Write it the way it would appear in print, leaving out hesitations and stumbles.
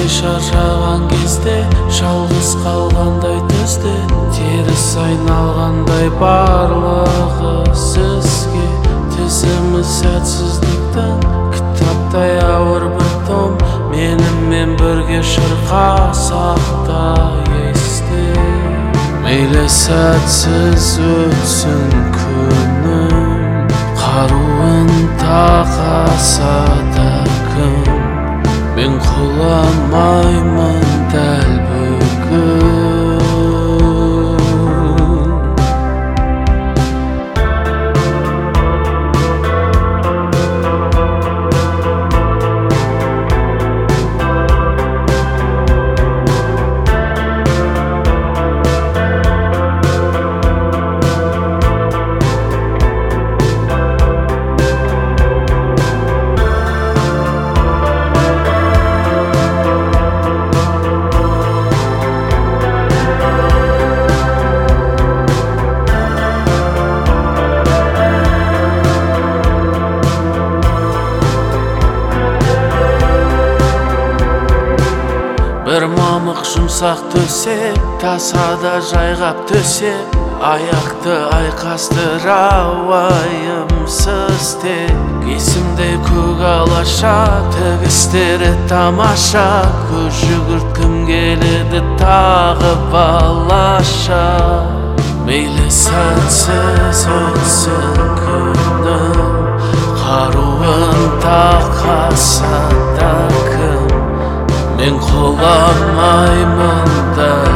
шаршаған кезде, жалғыз қалғандай түсте, теріс айналғандай барлығы сізге. Тізімі сәтсіздіктің кітаптай ауыр бір том, менімен бірге шырқасақ та есте. Мейлі сәтсіз өтсін күнім, қаруын тақаса да кім, мен құламаймын дәл бүгін. Бір мамық жұмсақ төсек, тасада жайғап төсек, аяқты айқастыра уайымсыз тек. Есімде көк алаша, тігістері тамаша, көз жүгірткім келеді тағы балаша. Мейлі сәтсіз өтсін күнім, қаруын тақаса да кім, мен құламаймын да